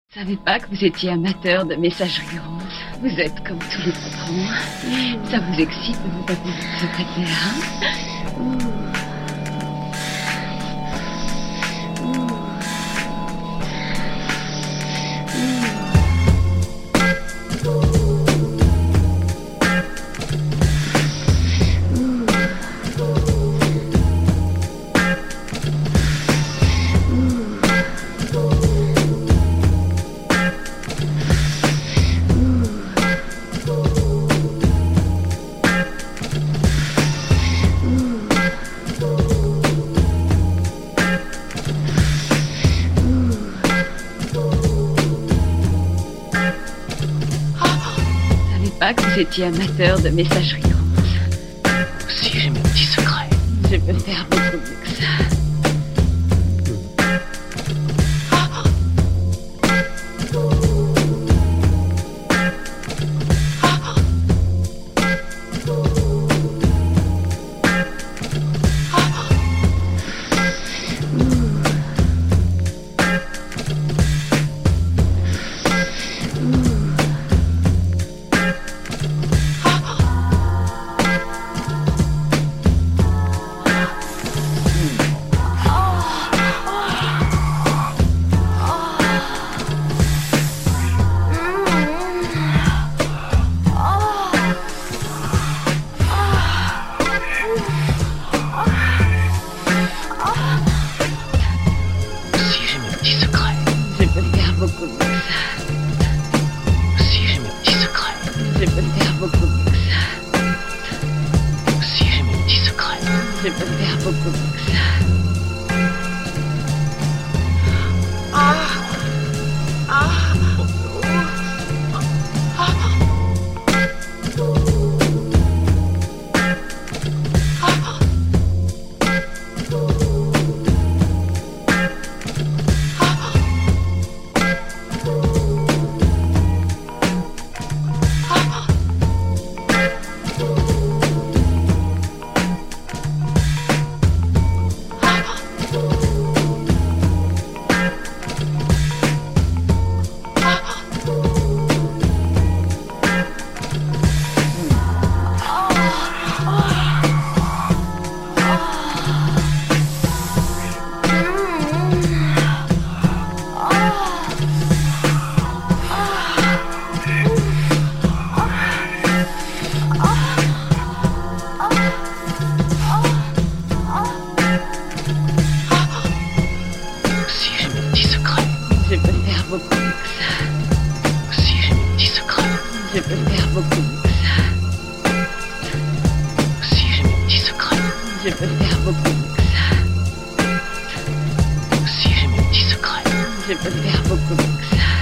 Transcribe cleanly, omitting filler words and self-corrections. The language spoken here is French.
Je ne savais pas que vous étiez amateur de messagerie rose. Vous êtes comme tous les patrons. Ça vous excite de vous taper votre secrétaire, hein? Pas que vous étiez amateur de messagerie rose. Si j'ai mes petits secrets. Je peux faire beaucoup mieux que ça. Je peux faire beaucoup mieux que ça. Si j'ai mes petits secrets. Je peux faire beaucoup mieux que ça. Si j'ai mes petits secrets. Je peux faire beaucoup mieux que ça. Je peux faire beaucoup mieux que ça. Si j'ai mes petits secrets. Je peux faire beaucoup mieux que ça. Si j'ai mes petits secrets. Je peux faire beaucoup mieux que ça. Si j'ai mes petits secrets. Je peux faire beaucoup mieux que ça.